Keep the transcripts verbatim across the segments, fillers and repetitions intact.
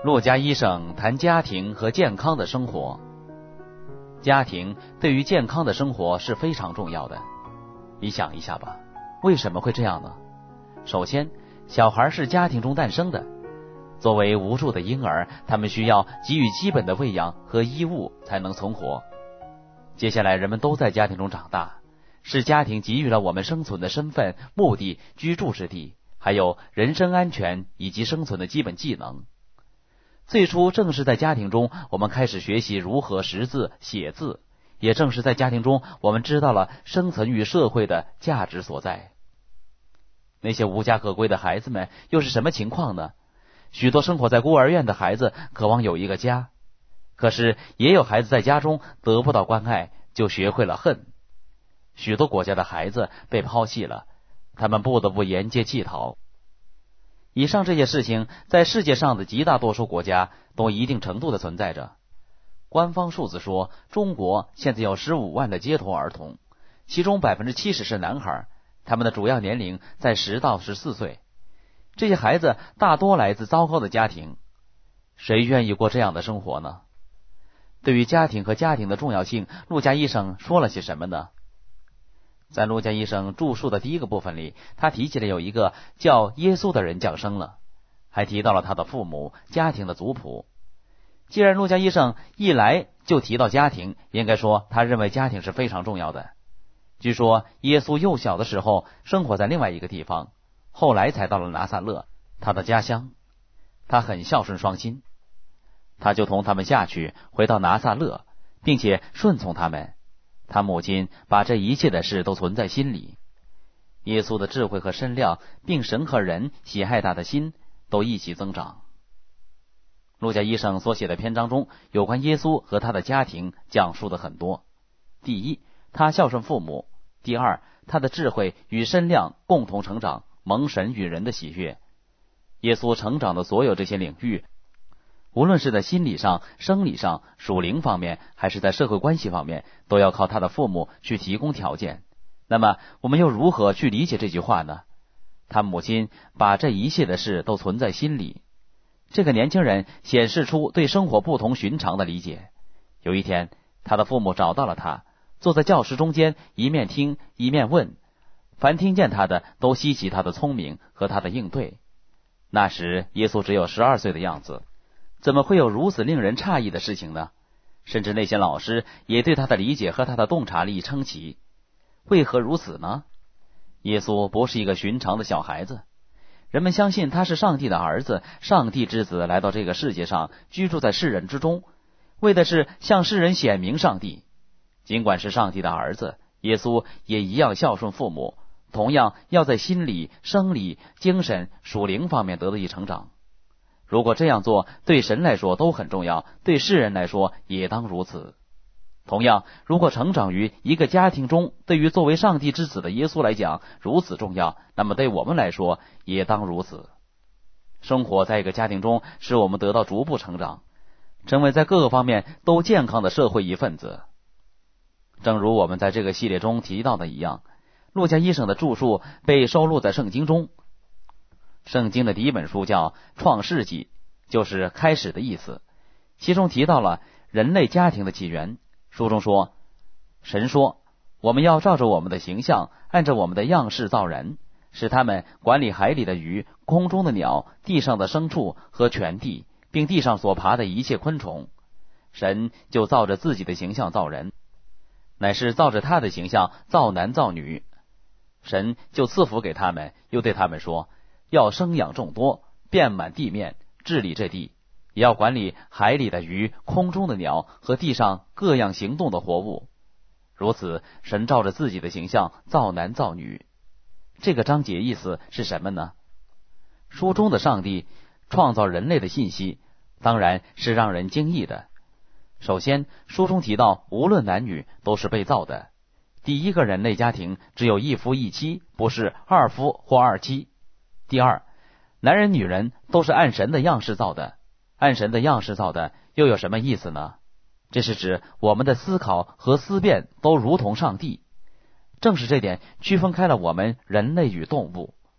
骆家医生谈家庭和健康的生活。家庭对于健康的生活是非常重要的。你想一下吧，为什么会这样呢？首先，小孩是家庭中诞生的，作为无助的婴儿，他们需要给予基本的喂养和衣物才能存活。接下来，人们都在家庭中长大，是家庭给予了我们生存的身份、目的、居住之地，还有人身安全以及生存的基本技能。最初正是在家庭中，我们开始学习如何识字、写字，也正是在家庭中，我们知道了生存于社会的价值所在。那些无家可归的孩子们又是什么情况呢？许多生活在孤儿院的孩子渴望有一个家，可是也有孩子在家中得不到关爱，就学会了恨。许多国家的孩子被抛弃了，他们不得不沿街乞讨。以上这些事情在世界上的极大多数国家都一定程度的存在着。官方数字说，中国现在有十五万的街头儿童，其中 百分之七十 是男孩，他们的主要年龄在十到十四岁。这些孩子大多来自糟糕的家庭，谁愿意过这样的生活呢？对于家庭和家庭的重要性，陆家医生说了些什么呢？在陆家医生著述的第一个部分里，他提起了有一个叫耶稣的人降生了，还提到了他的父母、家庭的族谱。既然陆家医生一来就提到家庭，应该说他认为家庭是非常重要的。据说耶稣幼小的时候生活在另外一个地方，后来才到了拿撒勒，他的家乡。他很孝顺双亲，他就同他们下去，回到拿撒勒，并且顺从他们。他母亲把这一切的事都存在心里。耶稣的智慧和身量，并神和人喜爱他的心都一起增长。陆家医生所写的篇章中，有关耶稣和他的家庭讲述的很多。第一，他孝顺父母；第二，他的智慧与身量共同成长，蒙神与人的喜悦。耶稣成长的所有这些领域，无论是在心理上、生理上、属灵方面，还是在社会关系方面，都要靠他的父母去提供条件。那么我们又如何去理解这句话呢？他母亲把这一切的事都存在心里。这个年轻人显示出对生活不同寻常的理解。有一天，他的父母找到了他，坐在教室中间，一面听一面问，凡听见他的都稀奇他的聪明和他的应对。那时耶稣只有十二岁的样子，怎么会有如此令人诧异的事情呢？甚至那些老师也对他的理解和他的洞察力称奇。为何如此呢？耶稣不是一个寻常的小孩子，人们相信他是上帝的儿子，上帝之子来到这个世界上，居住在世人之中，为的是向世人显明上帝。尽管是上帝的儿子，耶稣也一样孝顺父母，同样要在心理、生理、精神、属灵方面得以成长。如果这样做对神来说都很重要，对世人来说也当如此。同样，如果成长于一个家庭中，对于作为上帝之子的耶稣来讲如此重要，那么对我们来说也当如此。生活在一个家庭中，使我们得到逐步成长，成为在各个方面都健康的社会一份子。正如我们在这个系列中提到的一样，陆家医生的著述被收录在圣经中。圣经的第一本书叫《创世纪》，就是开始的意思，其中提到了人类家庭的起源。书中说，神说，我们要照着我们的形象，按照我们的样式造人，使他们管理海里的鱼、空中的鸟、地上的牲畜和全地，并地上所爬的一切昆虫。神就照着自己的形象造人，乃是照着他的形象造男造女。神就赐福给他们，又对他们说，要生养众多，遍满地面，治理这地，也要管理海里的鱼、空中的鸟和地上各样行动的活物。如此，神照着自己的形象造男造女。这个章节意思是什么呢？书中的上帝创造人类的信息当然是让人惊异的。首先，书中提到无论男女都是被造的，第一个人类家庭只有一夫一妻，不是二夫或二妻。第二，男人女人都是按神的样式造的。按神的样式造的又有什么意思呢？这是指我们的思考和思辨都如同上帝。正是这点区分开了我们人类与动物。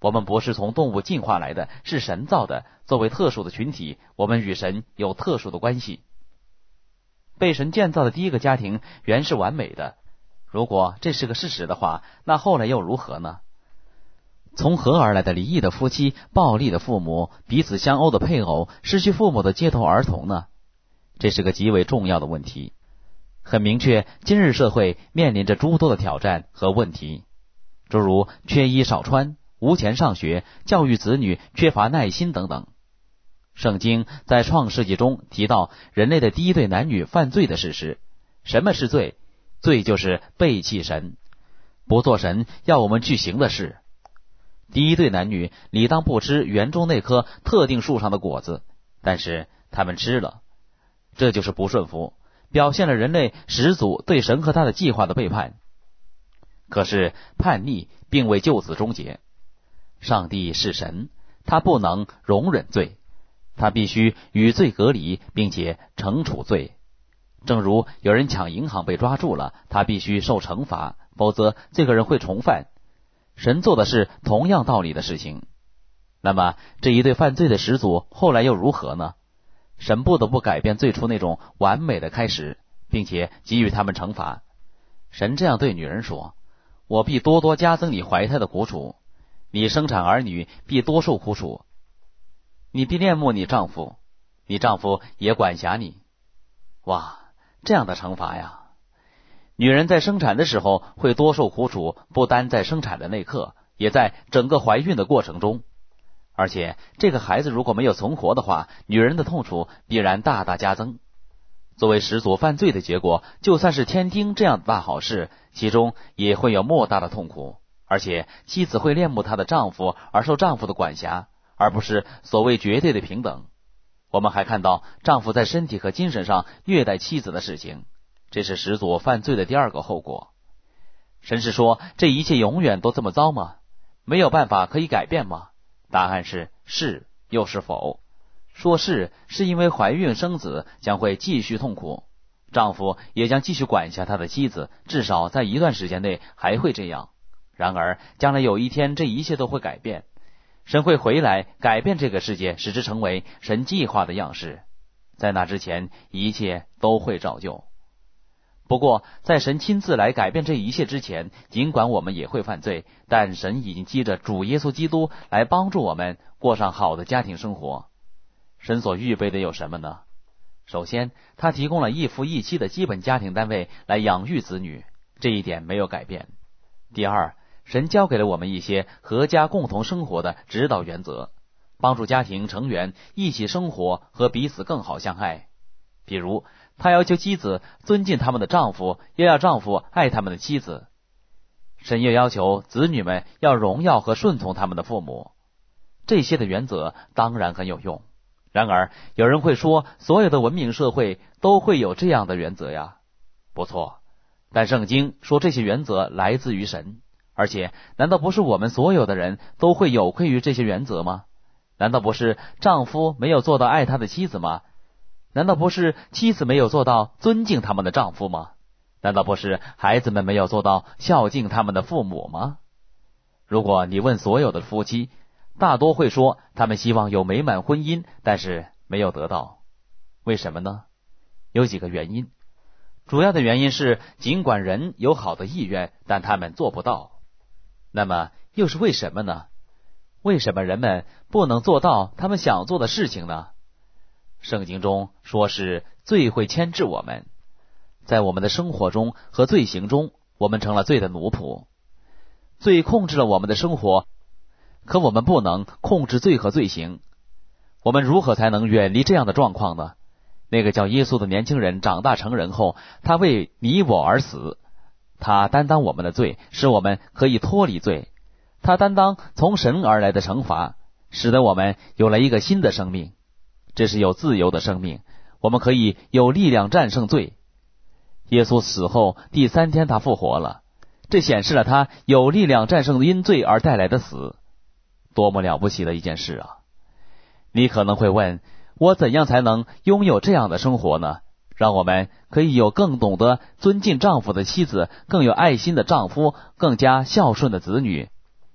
我们不是从动物进化来的，是神造的，作为特殊的群体，我们与神有特殊的关系。被神建造的第一个家庭原是完美的，如果这是个事实的话，那后来又如何呢？从何而来的离异的夫妻、暴力的父母、彼此相殴的配偶、失去父母的街头儿童呢？这是个极为重要的问题。很明确，今日社会面临着诸多的挑战和问题，诸如缺衣少穿、无钱上学、教育子女缺乏耐心等等。圣经在创世纪中提到人类的第一对男女犯罪的事实。什么是罪？罪就是背弃神，不做神要我们去行的事。第一对男女理当不吃园中那棵特定树上的果子，但是他们吃了，这就是不顺服，表现了人类始祖对神和他的计划的背叛。可是叛逆并未就此终结，上帝是神，他不能容忍罪，他必须与罪隔离，并且惩处罪。正如有人抢银行被抓住了，他必须受惩罚，否则这个人会重犯。神做的是同样道理的事情。那么这一对犯罪的始祖后来又如何呢？神不得不改变最初那种完美的开始，并且给予他们惩罚。神这样对女人说：我必多多加增你怀胎的苦楚，你生产儿女必多受苦楚，你必恋慕你丈夫，你丈夫也管辖你。哇，这样的惩罚呀！女人在生产的时候会多受苦楚，不单在生产的那刻，也在整个怀孕的过程中。而且这个孩子如果没有存活的话，女人的痛楚必然大大加增。作为始祖犯罪的结果，就算是添丁这样的大好事，其中也会有莫大的痛苦。而且妻子会恋慕她的丈夫而受丈夫的管辖，而不是所谓绝对的平等。我们还看到丈夫在身体和精神上虐待妻子的事情，这是始祖犯罪的第二个后果。神是说这一切永远都这么糟吗？没有办法可以改变吗？答案是是又是否。说是是因为怀孕生子将会继续痛苦，丈夫也将继续管辖他的妻子，至少在一段时间内还会这样。然而将来有一天这一切都会改变，神会回来改变这个世界，使之成为神计划的样式。在那之前一切都会照旧。不过在神亲自来改变这一切之前，尽管我们也会犯罪，但神已经藉着主耶稣基督来帮助我们过上好的家庭生活。神所预备的有什么呢？首先，他提供了一夫一妻的基本家庭单位来养育子女，这一点没有改变。第二，神教给了我们一些合家共同生活的指导原则，帮助家庭成员一起生活和彼此更好相爱。比如他要求妻子尊敬他们的丈夫，也要丈夫爱他们的妻子。神又要求子女们要荣耀和顺从他们的父母。这些的原则当然很有用。然而有人会说，所有的文明社会都会有这样的原则呀。不错，但圣经说这些原则来自于神，而且难道不是我们所有的人都会有愧于这些原则吗？难道不是丈夫没有做到爱他的妻子吗？难道不是妻子没有做到尊敬他们的丈夫吗？难道不是孩子们没有做到孝敬他们的父母吗？如果你问所有的夫妻，大多会说他们希望有美满婚姻，但是没有得到。为什么呢？有几个原因。主要的原因是，尽管人有好的意愿，但他们做不到。那么又是为什么呢？为什么人们不能做到他们想做的事情呢？圣经中说是罪会牵制我们，在我们的生活中和罪行中，我们成了罪的奴仆。罪控制了我们的生活，可我们不能控制罪和罪行。我们如何才能远离这样的状况呢？那个叫耶稣的年轻人长大成人后，他为你我而死，他担当我们的罪，使我们可以脱离罪。他担当从神而来的惩罚，使得我们有了一个新的生命。这是有自由的生命，我们可以有力量战胜罪。耶稣死后第三天他复活了，这显示了他有力量战胜因罪而带来的死。多么了不起的一件事啊！你可能会问，我怎样才能拥有这样的生活呢？让我们可以有更懂得尊敬丈夫的妻子，更有爱心的丈夫，更加孝顺的子女。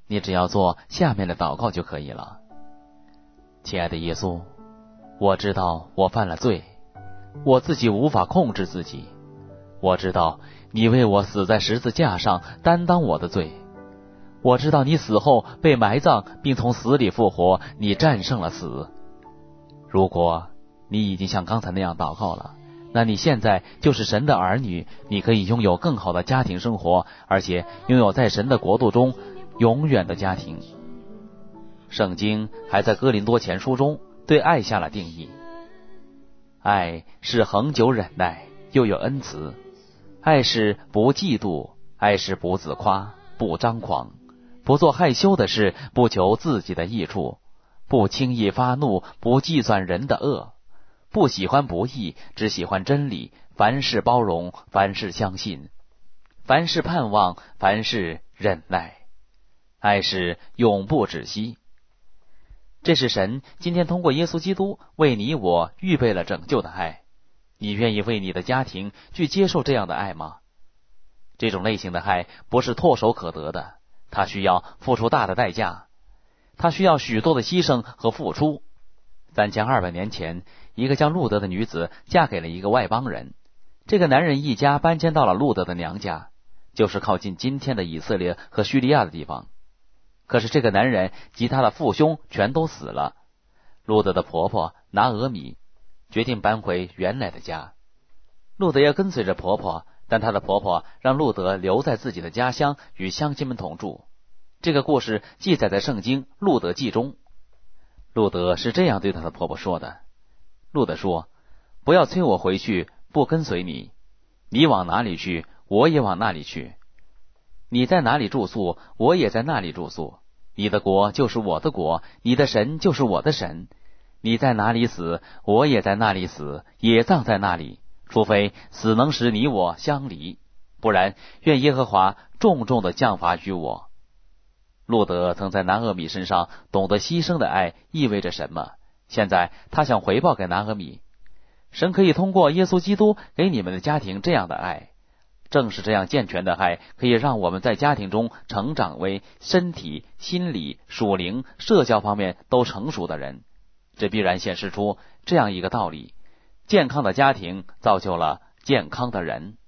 你只要做下面的祷告就可以了。亲爱的耶稣，我知道我犯了罪，我自己无法控制自己。我知道你为我死在十字架上，担当我的罪。我知道你死后被埋葬，并从死里复活，你战胜了死。如果你已经像刚才那样祷告了，那你现在就是神的儿女，你可以拥有更好的家庭生活，而且拥有在神的国度中永远的家庭。圣经还在哥林多前书中对爱下了定义：爱是恒久忍耐，又有恩慈；爱是不嫉妒，爱是不自夸，不张狂，不做害羞的事，不求自己的益处，不轻易发怒，不计算人的恶，不喜欢不义，只喜欢真理。凡事包容，凡事相信，凡事盼望，凡事忍耐。爱是永不止息。这是神今天通过耶稣基督为你我预备了拯救的爱。你愿意为你的家庭去接受这样的爱吗？这种类型的爱不是唾手可得的，它需要付出大的代价，它需要许多的牺牲和付出。三千二百年前，一个叫路德的女子嫁给了一个外邦人，这个男人一家搬迁到了路德的娘家，就是靠近今天的以色列和叙利亚的地方。可是这个男人及他的父兄全都死了，路德的婆婆拿俄米决定搬回原来的家。路德要跟随着婆婆，但她的婆婆让路德留在自己的家乡与乡亲们同住。这个故事记载在圣经《路德记》中。路德是这样对她的婆婆说的：路德说，不要催我回去，不跟随你，你往哪里去，我也往那里去。你在哪里住宿，我也在那里住宿。你的国就是我的国，你的神就是我的神。你在哪里死，我也在那里死，也葬在那里，除非死能使你我相离，不然愿耶和华重重的降罚于我。路德曾在拿俄米身上懂得牺牲的爱意味着什么，现在他想回报给拿俄米。神可以通过耶稣基督给你们的家庭这样的爱。正是这样健全的爱，可以让我们在家庭中成长为身体、心理、属灵、社交方面都成熟的人。这必然显示出这样一个道理：健康的家庭造就了健康的人。